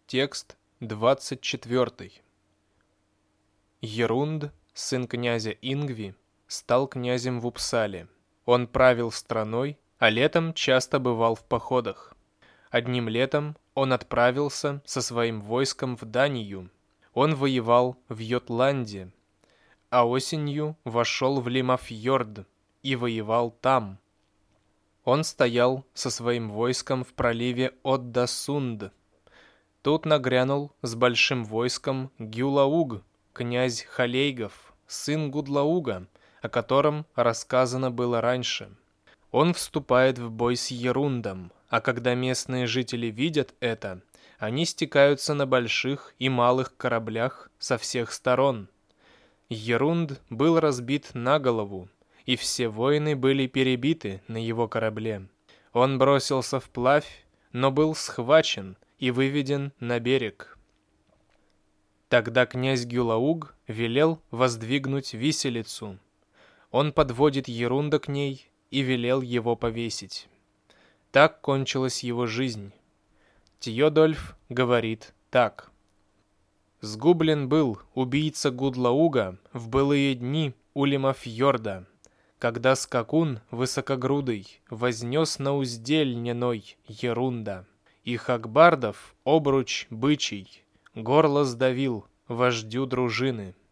Текст 24. Ерунд, сын князя Ингви, стал князем в Упсале. Он правил страной, а летом часто бывал в походах. Одним летом он отправился со своим войском в Данию. Он воевал в Йотланде, а осенью вошел в Лимафьорд и воевал там. Он стоял со своим войском в проливе Оддасунд. Тут нагрянул с большим войском Гюлауг, князь Халейгов, сын Гудлауга, о котором рассказано было раньше. Он вступает в бой с Ерундом, а когда местные жители видят это, они стекаются на больших и малых кораблях со всех сторон. Ерунд был разбит на голову, и все воины были перебиты на его корабле. Он бросился вплавь, но был схвачен и выведен на берег. Тогда князь Гюлауг велел воздвигнуть виселицу. Он подводит Ерунда к ней и велел его повесить. Так кончилась его жизнь. Тьодольф говорит так. «Сгублен был убийца Гудлауга в былые дни у Лимафьорда, когда скакун высокогрудый вознес на узде льняной Ерунда, и Хакбардов обруч бычий горло сдавил вождю дружины».